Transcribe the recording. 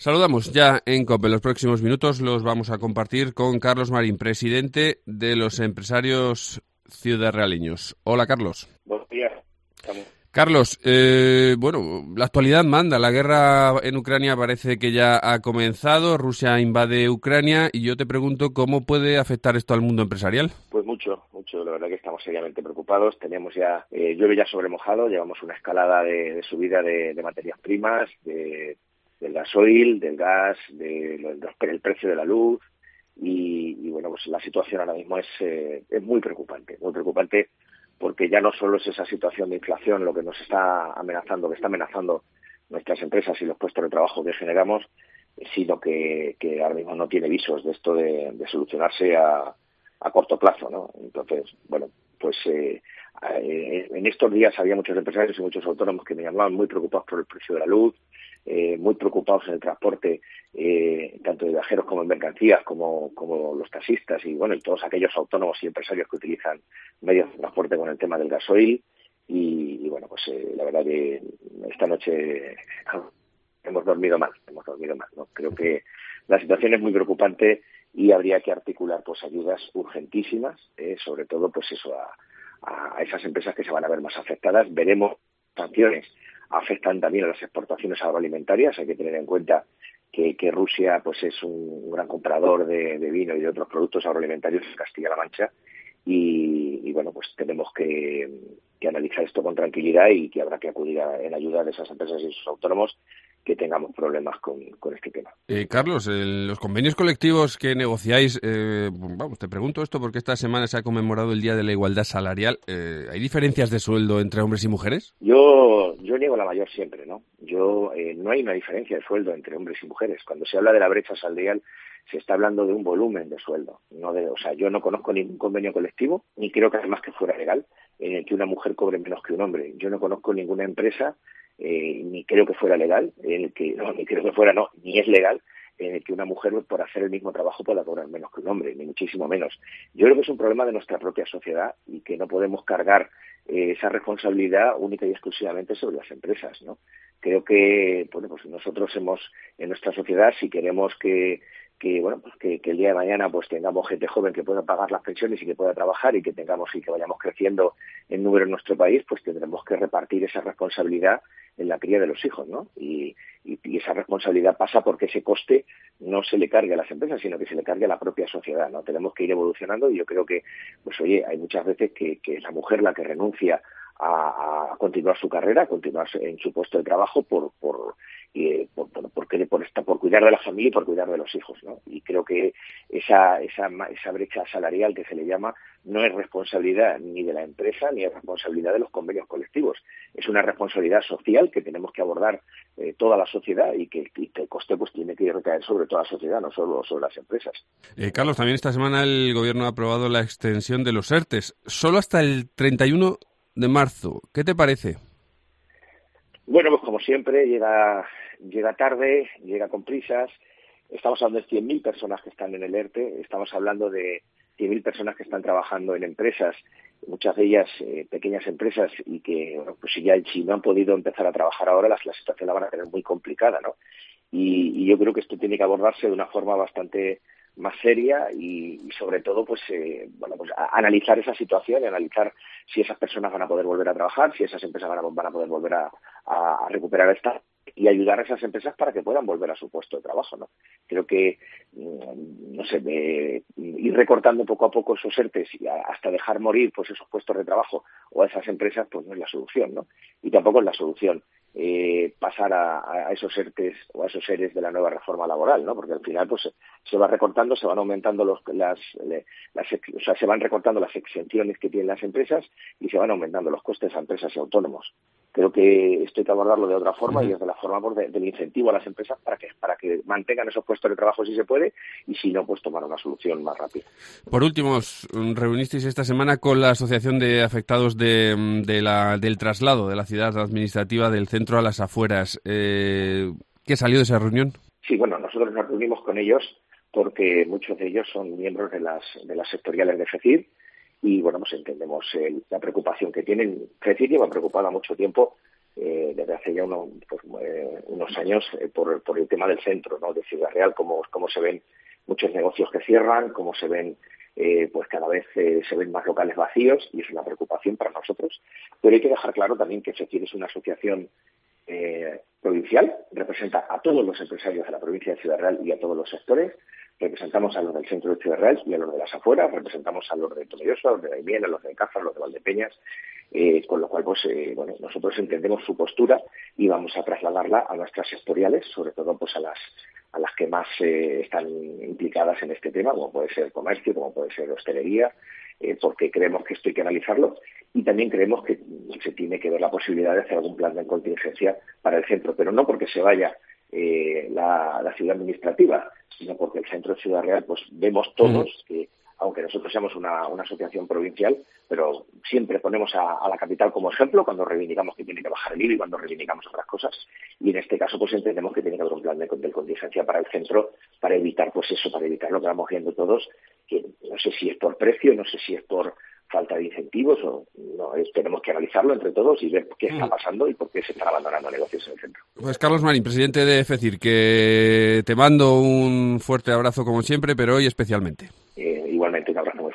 Saludamos ya en COPE. Los próximos minutos los vamos a compartir con Carlos Marín, presidente de los empresarios ciudadraleños. Hola, Carlos. Buenos días. Carlos, la actualidad manda. La guerra en Ucrania parece que ya ha comenzado. Rusia invade Ucrania y yo te pregunto cómo puede afectar esto al mundo empresarial. Pues mucho. La verdad que estamos seriamente preocupados. Tenemos ya, llueve ya sobre mojado. Llevamos una escalada de subida de materias primas, del gasoil, del gas, del precio de la luz. Y bueno, pues la situación ahora mismo es muy preocupante porque ya no solo es esa situación de inflación lo que nos está amenazando, que está amenazando nuestras empresas y los puestos de trabajo que generamos, sino que ahora mismo no tiene visos de esto de solucionarse a corto plazo, ¿no? Entonces, bueno, pues en estos días había muchos empresarios y muchos autónomos que me llamaban muy preocupados por el precio de la luz, muy preocupados en el transporte, tanto de viajeros como en mercancías, como los taxistas y bueno, y todos aquellos autónomos y empresarios que utilizan medios de transporte con el tema del gasoil. Y bueno, pues la verdad que esta noche hemos dormido mal, ¿no? Creo que la situación es muy preocupante y habría que articular pues ayudas urgentísimas, sobre todo pues eso a esas empresas que se van a ver más afectadas. Veremos sanciones afectan también a las exportaciones agroalimentarias. Hay que tener en cuenta que Rusia pues es un gran comprador de vino y de otros productos agroalimentarios en Castilla-La Mancha y bueno, pues tenemos que analizar esto con tranquilidad y que habrá que acudir en ayuda de esas empresas y sus autónomos que tengamos problemas con este tema. Carlos, los convenios colectivos que negociáis, te pregunto esto porque esta semana se ha conmemorado el Día de la Igualdad Salarial. ¿Hay diferencias de sueldo entre hombres y mujeres? Yo niego la mayor siempre, ¿no? No hay una diferencia de sueldo entre hombres y mujeres. Cuando se habla de la brecha salarial, se está hablando de un volumen de sueldo. Yo no conozco ningún convenio colectivo, ni creo que además que fuera legal, en el que una mujer cobre menos que un hombre. Yo no conozco ninguna empresa, ni creo que fuera legal, ni es legal, en el que una mujer por hacer el mismo trabajo pueda cobrar menos que un hombre, ni muchísimo menos. Yo creo que es un problema de nuestra propia sociedad y que no podemos cargar esa responsabilidad única y exclusivamente sobre las empresas, ¿no? Creo que, bueno, pues nosotros en nuestra sociedad, si queremos que el día de mañana pues tengamos gente joven que pueda pagar las pensiones y que pueda trabajar y que vayamos creciendo en número en nuestro país, pues tendremos que repartir esa responsabilidad en la cría de los hijos, ¿no? Y esa responsabilidad pasa porque ese coste no se le cargue a las empresas, sino que se le cargue a la propia sociedad, ¿no? Tenemos que ir evolucionando y yo creo que, pues oye, hay muchas veces que es la mujer la que renuncia a continuar su carrera, a continuar en su puesto de trabajo por cuidar de la familia y por cuidar de los hijos, ¿no? Y creo que esa brecha salarial que se le llama no es responsabilidad ni de la empresa ni es responsabilidad de los convenios colectivos. Es una responsabilidad social que tenemos que abordar toda la sociedad y que el coste pues tiene que recaer sobre toda la sociedad, no solo sobre las empresas. Carlos, también esta semana el Gobierno ha aprobado la extensión de los ERTEs, solo hasta el 31 de marzo. ¿Qué te parece? Bueno, pues como siempre, llega tarde, llega con prisas. Estamos hablando de 100.000 personas que están en el ERTE, estamos hablando de 100.000 personas que están trabajando en empresas, muchas de ellas pequeñas empresas y que, bueno, pues si no han podido empezar a trabajar ahora, la situación la van a tener muy complicada, ¿no? Y yo creo que esto tiene que abordarse de una forma bastante más seria y sobre todo pues analizar esa situación y analizar si esas personas van a poder volver a trabajar, si esas empresas van a poder volver a recuperar esta y ayudar a esas empresas para que puedan volver a su puesto de trabajo, ¿no? Creo que ir recortando poco a poco esos ERTEs y hasta dejar morir pues esos puestos de trabajo o a esas empresas pues no es la solución, ¿no? Y tampoco es la solución pasar a esos ERTEs o a esos ERES de la nueva reforma laboral, ¿no? Porque al final pues se va recortando, se van aumentando se van recortando las exenciones que tienen las empresas y se van aumentando los costes a empresas y autónomos. Creo que esto hay que abordarlo de otra forma y es de la forma del incentivo a las empresas para que mantengan esos puestos de trabajo si se puede y si no, pues tomar una solución más rápida. Por último, os reunisteis esta semana con la Asociación de Afectados del traslado de la ciudad administrativa del centro a las afueras. ¿Qué salió de esa reunión? Sí, bueno, nosotros nos reunimos con ellos porque muchos de ellos son miembros de las sectoriales de FECIR y bueno, pues entendemos la preocupación que tienen. FECIR lleva preocupada mucho tiempo desde hace ya unos años por el tema del centro, ¿no?, de Ciudad Real, cómo se ven muchos negocios que cierran, cómo se ven pues cada vez se ven más locales vacíos, y es una preocupación para nosotros. Pero hay que dejar claro también que FECIR es una asociación provincial, representa a todos los empresarios de la provincia de Ciudad Real y a todos los sectores. Representamos a los del centro de Ciudad Real y a los de las afueras, representamos a los de Tomelloso, a los de Daimiel, a los de Cáceres, a los de Valdepeñas, con lo cual nosotros entendemos su postura y vamos a trasladarla a nuestras sectoriales, sobre todo pues a las que más están implicadas en este tema, como puede ser comercio, como puede ser hostelería, porque creemos que esto hay que analizarlo, y también creemos que se tiene que ver la posibilidad de hacer algún plan de contingencia para el centro, pero no porque se vaya la ciudad administrativa, sino porque el centro de Ciudad Real pues vemos todos que, aunque nosotros seamos una asociación provincial, pero siempre ponemos a la capital como ejemplo cuando reivindicamos que tiene que bajar el IVA y cuando reivindicamos otras cosas, y en este caso pues entendemos que tiene que haber un plan de contingencia para el centro, para evitar para evitar lo que vamos viendo todos, que no sé si es por precio, no sé si es por falta de incentivos, o no, tenemos que analizarlo entre todos y ver qué está pasando y por qué se están abandonando negocios en el centro. Pues Carlos Marín, presidente de FECIR, que te mando un fuerte abrazo como siempre, pero hoy especialmente. Igualmente, un abrazo muy